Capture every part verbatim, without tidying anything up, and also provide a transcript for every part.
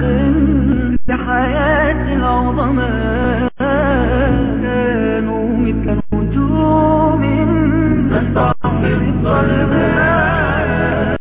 لحياة العظماء كانوا مثل نجوم تسطع في الظلماء.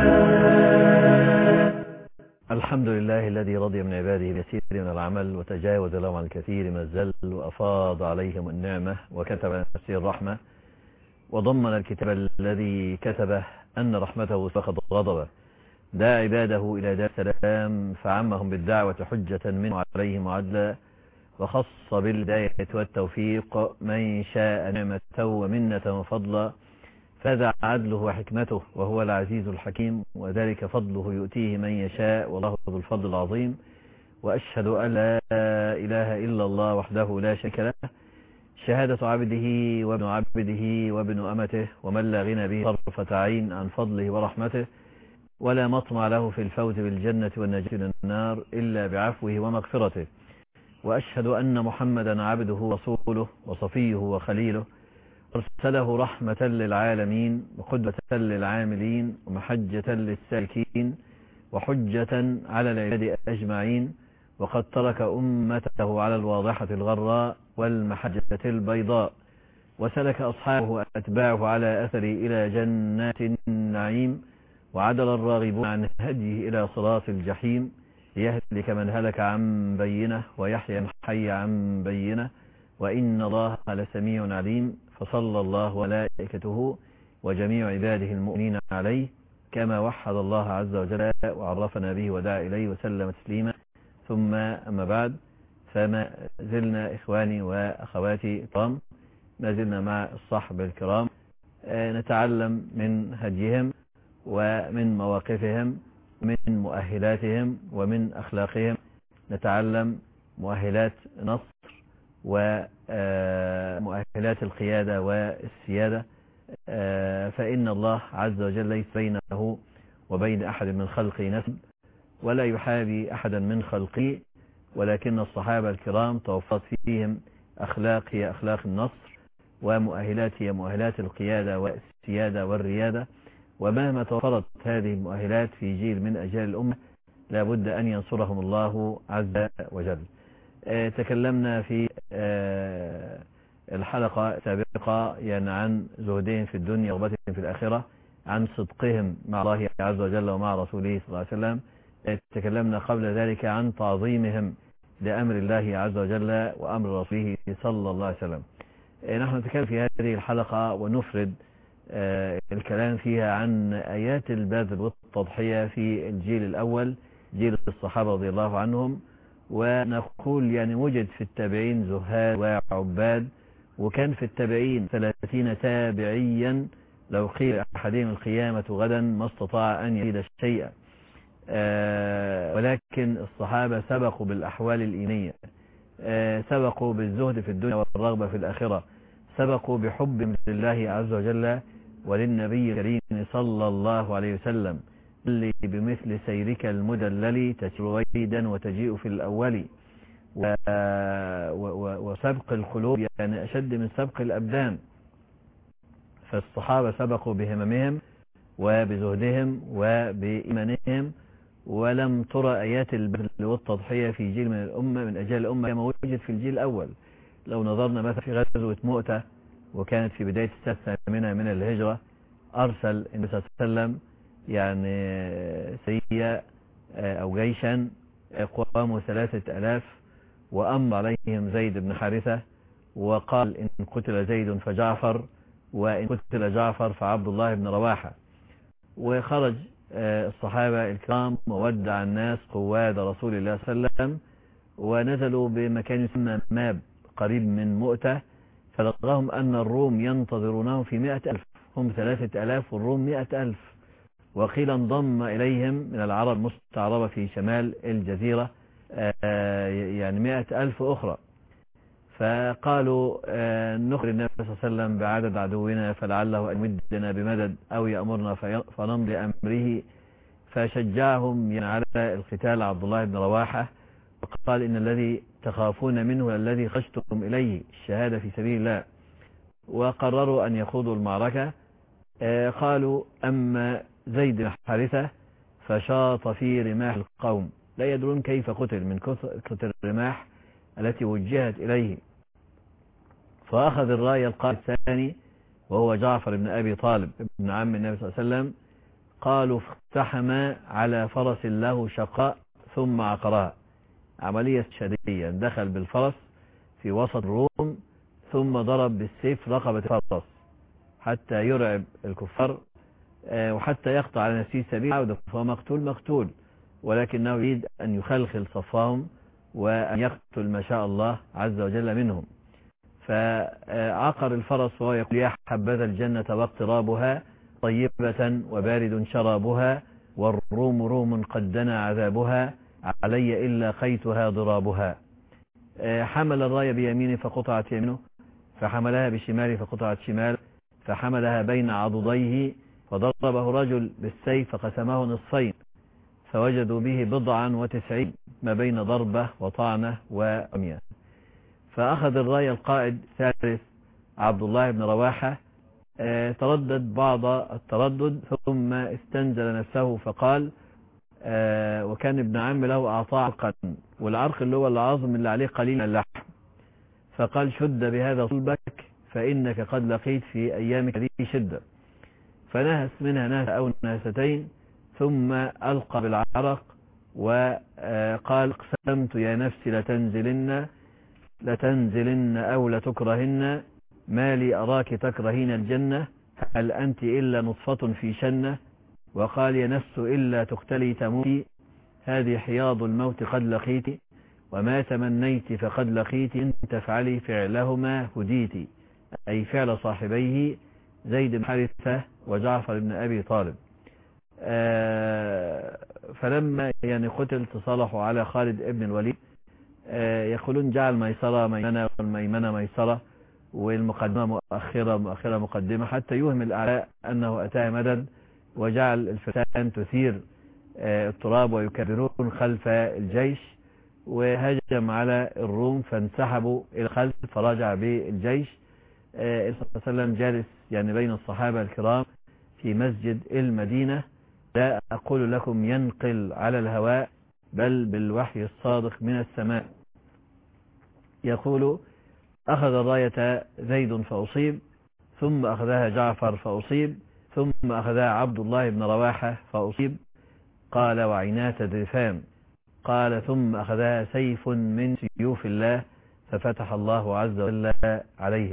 الحمد لله الذي رضي من عباده بيسير من العمل وتجاوز لهم عن الكثير من الزل وأفاض عليهم النعمة وكتب نفسه الرحمة وضمن الكتاب الذي كتبه أن رحمته سبقت غضبه، دعا عباده إلى دار السلام فعمهم بالدعوة حجة منه عليهم وعدلا، وخص بالهداية والتوفيق من شاء نعمة ومنة وفضلا، فذا عدله وحكمته وهو العزيز الحكيم، وذلك فضله يؤتيه من يشاء والله ذو الفضل العظيم. وأشهد أن لا إله إلا الله وحده لا شريك له، شهادة عبده وابن عبده وابن أمته ومن لا غنى به طرفة عين عن فضله ورحمته، ولا مطمع له في الفوز بالجنة والنجاة من النار إلا بعفوه ومغفرته. وأشهد أن محمدا عبده ورسوله وصفيه وخليله، أرسله رحمة للعالمين وقدوة للعاملين ومحجة للسالكين وحجة على العباد أجمعين، وقد ترك أمته على الواضحة الغراء والمحجة البيضاء، وسلك أصحابه وأتباعه على أثره إلى جنات النعيم، وعدل الراغبون عن هديه إلى صراط الجحيم، ليهلك من هلك عن بينه ويحيى من حي عن بينه، وإن الله لسميع عليم. فصلى الله وملائكته وجميع عباده المؤمنين عليه كما وحد الله عز وجل وعرفنا به ودعا إليه وسلم تسليما. ثم أما بعد، فما زلنا إخواني وأخواتي الكرام ما زلنا مع الصحب الكرام نتعلم من هديهم ومن مواقفهم من مؤهلاتهم ومن أخلاقهم، نتعلم مؤهلات نصر ومؤهلات القيادة والسيادة، فإن الله عز وجل ليس بينه وبين أحد من خلقه نسب ولا يحابي أحدا من خلقه، ولكن الصحابة الكرام توفرت فيهم أخلاق هي أخلاق النصر، ومؤهلات هي مؤهلات القيادة والسيادة والريادة، ومهما توفرت هذه المؤهلات في جيل من أجيال الأمة لابد أن ينصرهم الله عز وجل. تكلمنا في الحلقة السابقة يعني عن زهدهم في الدنيا ورغبتهم في الآخرة، عن صدقهم مع الله عز وجل ومع رسوله صلى الله عليه وسلم. تكلمنا قبل ذلك عن تعظيمهم لأمر الله عز وجل وأمر رسوله صلى الله عليه وسلم. نحن نتكلم في هذه الحلقة ونفرد الكلام فيها عن آيات البذل والتضحية في الجيل الأول، جيل الصحابة رضي الله عنهم، ونقول يعني وجد في التابعين زهاد وعباد، وكان في التابعين ثلاثين تابعيا لو قيل أحدهم القيامة غدا ما استطاع أن يزيد شيئا، ولكن الصحابة سبقوا بالأحوال الإيمانية، سبقوا بالزهد في الدنيا والرغبة في الآخرة، سبقوا بحب لله عز وجل وللنبي الكريم صلى الله عليه وسلم، اللي بمثل سيرك المدلل تسير ويدا وتجيء في الأول، وسبق القلوب يعني أشد من سبق الأبدان. فالصحابة سبقوا بهممهم وبزهدهم وبإيمانهم، ولم ترى آيات البذل والتضحية في جيل من الأمة من أجيال الأمة كما وجد في الجيل الأول. لو نظرنا مثلا في غزوة مؤتة وكانت في بداية السنة الثامنة من الهجرة، أرسل النبي صلى الله عليه وسلم يعني سرية أو جيشا قواموا ثلاثة ألاف، وأمر عليهم زيد بن حارثة وقال إن قتل زيد فجعفر، وإن قتل جعفر فعبد الله بن رواحة. وخرج الصحابة الكرام وودع الناس قواد رسول الله صلى الله عليه وسلم، ونزلوا بمكان يسمى ماب قريب من مؤتة، فلقاهم أن الروم ينتظرونهم في مئة ألف، هم ثلاثة ألاف والروم مئة ألف، وقيل انضم إليهم من العرب المستعربة في شمال الجزيرة يعني مئة ألف أخرى. فقالوا نخبر النبي صلى الله عليه وسلم بعدد عدونا فلعله أن يمدنا بمدد أو يأمرنا فنمضي أمره. فشجعهم يعني على القتال عبد الله بن رواحة، وقال إن الذي تخافون منه الذي خشتم إليه الشهادة في سبيل الله. وقرروا أن يخوضوا المعركة. قالوا أما زيد بن حارثة فشاط في رماح القوم لا يدرون كيف قتل من كثرة الرماح التي وجهت إليه. فأخذ الراية القائد الثاني وهو جعفر بن أبي طالب ابن عم النبي صلى الله عليه وسلم. قالوا فاقتحم على فرس له شقاء ثم عقرها، عملية شديدة، دخل بالفرس في وسط الروم ثم ضرب بالسيف رقبة الفرس حتى يرعب الكفار وحتى يقطع على نفسه سبيل عودة، فهو مقتول مقتول، ولكنه يريد أن يخلخل صفهم وأن يقتل ما شاء الله عز وجل منهم. فعقر الفرس وهو يقول يا حبذا الجنة واقترابها طيبة وبارد شرابها، والروم روم قد دنا عذابها، علي إلا خيتها ضرابها. حمل الراية بيمينه فقطعت يمينه، فحملها بشماله فقطعت شمال، فحملها بين عضديه فضربه رجل بالسيف فقسمه نصفين، فوجدوا به بضعا وتسعين ما بين ضربة وطعنة ورمية. فأخذ الراية القائد الثالث عبد الله بن رواحة، تردد بعض التردد ثم استنزل نفسه فقال، وكان ابن عم له أعطاه عرقا، والعرق اللي هو العظم اللي عليه قليل من اللحم، فقال شد بهذا صلبك فإنك قد لقيت في أيامك هذه شدة. فنهس منها نهسة أو نهستين ثم ألقى بالعرق وقال اقسمت يا نفسي لتنزلن لتنزلن أو لتكرهن، ما لي أراك تكرهين الجنة، هل أنت إلا نطفة في شنة، وقال يا نفس إلا تقتلي تموتي، هذه حياض الموت قد لقيت، وما تمنيت فقد لقيت، إن تفعلي فعلهما هديتي، أي فعل صاحبيه زيد بن حارثة وجعفر بن أبي طالب. فلما يعني قتل تصالحوا على خالد ابن الوليد، يقولون جعل ميسرة ميمنة والميمنة ميسرة، والمقدمة مؤخرة مؤخرة مقدمة، حتى يوهم الأعداء أنه أتاه مدد، وجعل الفتان تثير التراب ويكبرون خلف الجيش، وهجم على الروم فانسحبوا إلى الخلف فرجع بالجيش. الرسول صلى الله عليه وسلم جالس يعني بين الصحابة الكرام في مسجد المدينة، لا أقول لكم ينقل على الهواء بل بالوحي الصادق من السماء. يقول أخذ الراية زيد فأصيب، ثم أخذها جعفر فأصيب، ثم أخذها عبد الله بن رواحة فأصيب، قال وعيناه تذرفان، قال ثم أخذها سيف من سيوف الله ففتح الله عز وجل عليهم.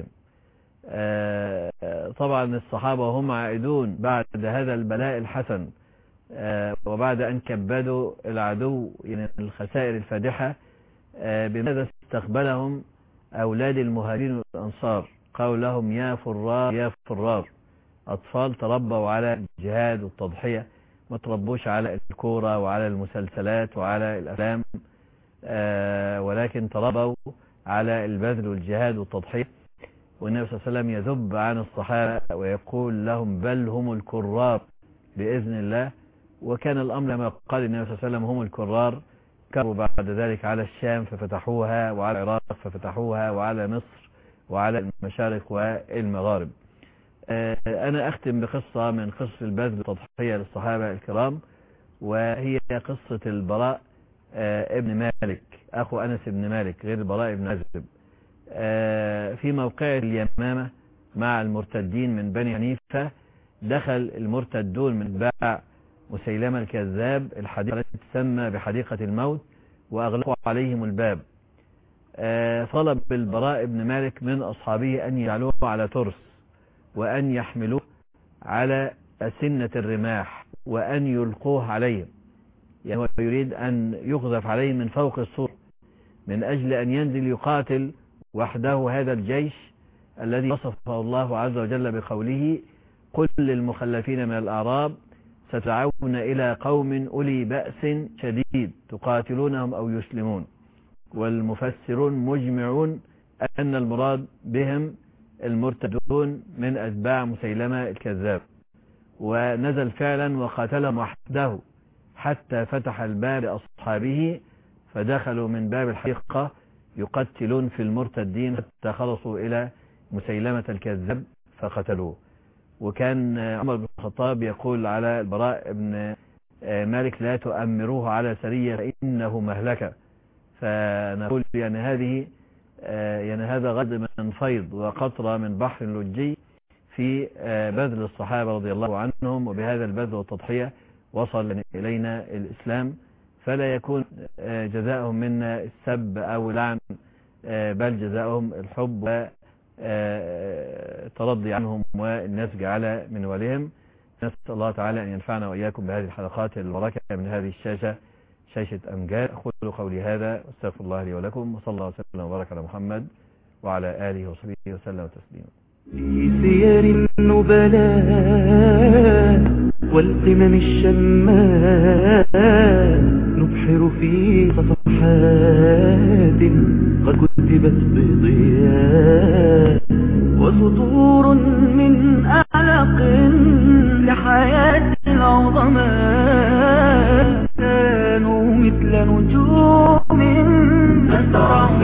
آه طبعا الصحابة هم عائدون بعد هذا البلاء الحسن، آه وبعد أن كبدوا العدو يعني الخسائر الفادحة، آه بماذا استقبلهم أولاد المهاجرين والأنصار، قالوا لهم يا فرار يا فرار، أطفال تربوا على الجهاد والتضحية، ما تربوش على الكورة وعلى المسلسلات وعلى الأفلام، آه ولكن تربوا على البذل والجهاد والتضحية. والنبي صلى الله عليه وسلم يذب عن الصحابة ويقول لهم بل هم الكرار بإذن الله. وكان الأمر لما قال النبي صلى الله عليه وسلم هم الكرار، كروا بعد ذلك على الشام ففتحوها، وعلى العراق ففتحوها، وعلى مصر وعلى المشارق والمغارب. أنا أختم بقصة من قصة البذل والتضحية للصحابة الكرام، وهي قصة البراء ابن مالك أخو أنس بن مالك غير البراء ابن عازب. في موقع اليمامة مع المرتدين من بني حنيفة، دخل المرتدون من باع مسيلمة الكذاب الحديقة التي تسمى بحديقة الموت، وأغلقوا عليهم الباب. طلب البراء ابن مالك من أصحابه أن يجعلوه على ترس، وأن يحملوه على أسنة الرماح، وأن يلقوه عليهم، يعني هو يريد أن يقذف عليهم من فوق السور من أجل أن ينزل يقاتل وحده هذا الجيش الذي وصفه الله عز وجل بقوله قل للمخلفين من الأعراب ستدعون إلى قوم أولي بأس شديد تقاتلونهم أو يسلمون. والمفسرون مجمعون أن المراد بهم المرتدون من أتباع مسيلمة الكذاب. ونزل فعلا وقاتلهم وحده حتى فتح الباب لأصحابه، فدخلوا من باب الحديقة يقتلون في المرتدين حتى خلصوا إلى مسيلمة الكذاب فقتلوه. وكان عمر بن الخطاب يقول على البراء بن مالك لا تؤمروه على سرية فإنه مهلكة. فنقول يعني هذه يعني هذا غد من فيض وقطرة من بحر لجي في بذل الصحابة رضي الله عنهم، وبهذا البذل والتضحية وصل إلينا الإسلام، فلا يكون جزاؤهم منا السب أو لعن، بل جزاؤهم الحب والترضي عنهم والنسج على منوالهم. نسأل الله تعالى أن ينفعنا وإياكم بهذه الحلقات المباركة من هذه الشاشة، شاشة أمجاد. أقول قولي هذا واستغفر الله لي ولكم، وصلى الله وسلم وبارك على محمد وعلى آله وصحبه وسلم تسليما. في سير النبلاء والقمم الشماء نبحر في صفحات قد كتبت بضياء، وسطور من أعلق لحياة العظماء كانوا مثل نجوم تسرع